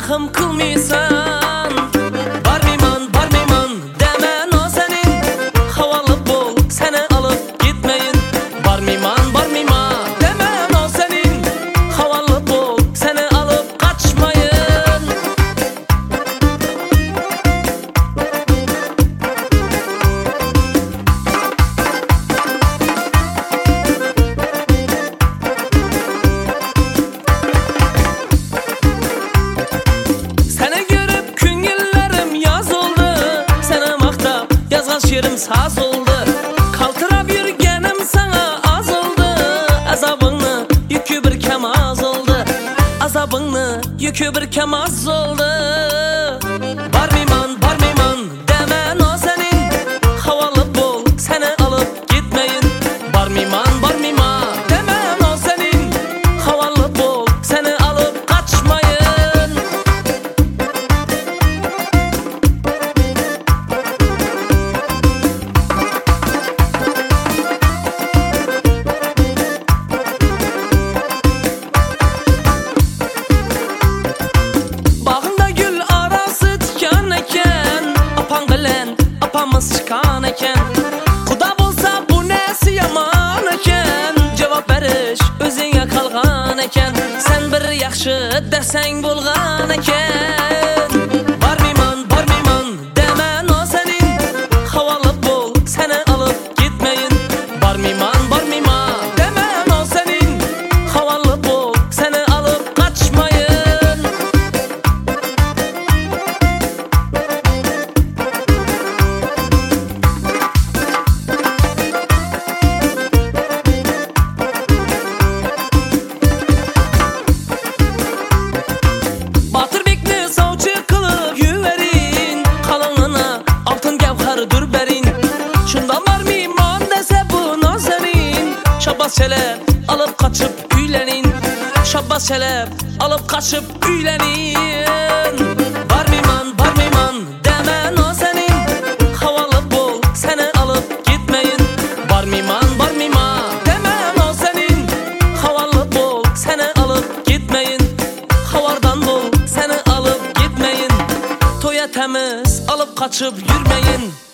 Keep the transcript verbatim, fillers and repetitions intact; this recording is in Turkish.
rahım kılmıysan. Barmıyman, barmıyman demen o senin. Havalı bol seni alıp gitmeyin. Barmıyman, barmıyman demen o senin. Havalı bol seni alıp kaçmayın. Seni görüp küngüllerim yaz oldu. Seni maktap yazgan şiirim saz oldu. Kaltırab yürgenim sana az oldu. Azabını yükü bir kem az oldu. Azabını yükü bir kem az oldu. Barmıyman, barmıyman demen o senin. Havalı bol seni alıp gitmeyin. Barmıyman, barmıyman demen o senin. Havalı bol seni alıp kaçmayın. Bağında gül arası tikan eken. Apan bilen apamız çıkan eken. Kuda bolsa bu nesi yaman eken. Cevap veriş özüne kalgan eken. Sen bir yaxşı desen bolgan eken. Barmıyman, barmıyman demen o senin. Havalı bol seni alıp gitmeyin. Barmıyman, barmıyman demen o senin. Havalı bol seni alıp kaçmayın. Batırbekni savcı kılıp yüverin. Kalınına altın gevher dürberin. Şundan barmıyman dese bu nazerin. Şabbas çelep alıp kaçıp üylenin. Şabbas çelep alıp kaçıp üylenin. Barmıyman, barmıyman demen o senin. Havalı bol seni alıp gitmeyin. Barmıyman, barmıyman demen o senin. Havalı bol seni alıp gitmeyin. Havardan bol seni alıp gitmeyin. Toya temiz alıp kaçıp yürmeyin.